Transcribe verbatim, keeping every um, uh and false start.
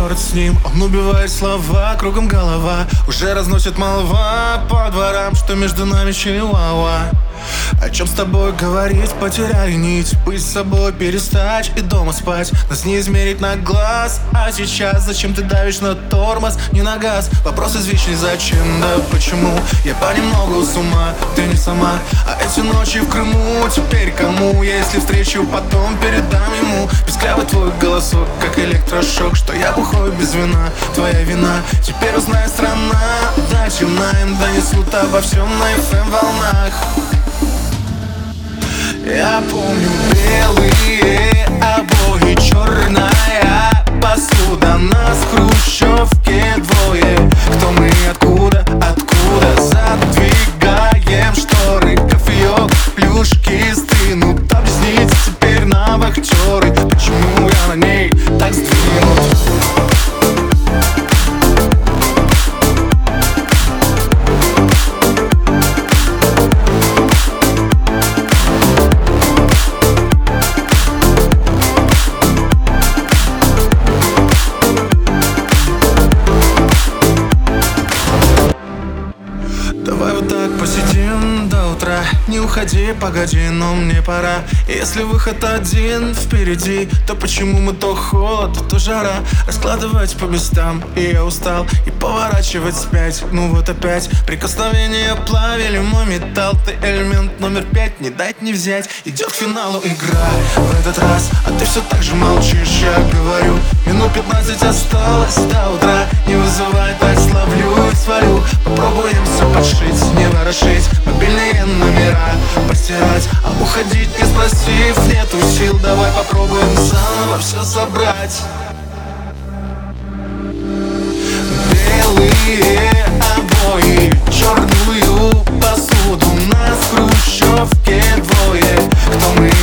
черт с ним, он убивает слова, кругом голова. Уже разносит молва по дворам, что между нами чилауа. О чем с тобой говорить, потеряли нить. Быть с собой, перестать и дома спать. Нас не измерить на глаз. А сейчас зачем ты давишь на тормоз, не на газ? Вопрос извечный, зачем, да почему? Я понемногу с ума, ты не сама. А эти ночи в Крыму теперь кому? Я если встречу, потом передам ему. Писклявый твой голосок, как электрошок, что я бухой без вина, твоя вина. Теперь узнай страна, да темна, им донесут обо всем на эф эм волнах. Я помню белые обои, черная посуда. Нас в хрущевке двое. Кто мы, откуда, откуда? Задвигаем шторы, кофеек, плюшки стынут. Объясните теперь нам актеры, почему я на ней так сдвинут. Давай вот так посидим до утра. Не уходи, погоди, но мне пора. Если выход один впереди, то почему мы то холод, то жара? Раскладывать по местам, и я устал. И поворачивать вспять, ну вот опять. Прикосновение плавили мой металл. Ты элемент номер пять, не дать не взять. Идет к финалу игра в этот раз, а ты все так же молчишь, я говорю. Минут пятнадцать осталось до утра. Не вызывай, так словлю и свалю. Попробуем все подшить, не ворошить. Мобильные номера постирать, а уходить не спросив нету сил. Давай попробуем заново все собрать. Белые обои, черную посуду. Нас в хрущевке двое. Кто мы,